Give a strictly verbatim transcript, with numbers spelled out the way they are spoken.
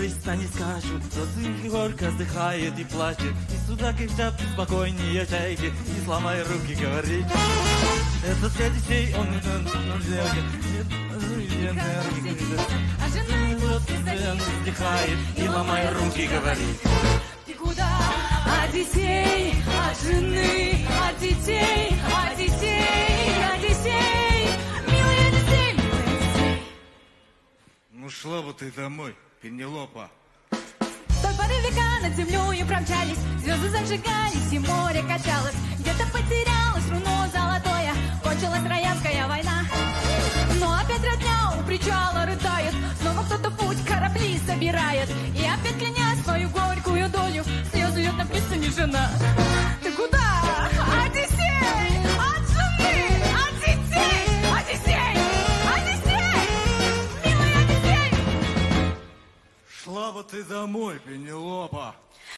сани скачут, зацинки горько вздыхает и плачет. И судак и в шапке спокойнее чайки, и сломай руки, говорит. Это для детей он А жена вздыхает и ломай руки, говорит. Ты куда? От детей, от жены, от детей, от детей, от детей. Милые детей, милые детей. Ну шла бы ты домой, Пенелопа. В той поры века над землей промчались, звезды зажигались и море качалось. Где-то потерялось руно золотое, кончилась Троянская война. Но опять родня у причала рыдает, снова кто-то путь корабли собирает. И опять кляня свою горькую долю, слезы льет на пристани жена. Ты куда? От детей, от жены, от детей, от детей, от детей, милые детей. Шла бы ты домой, Пенелопа.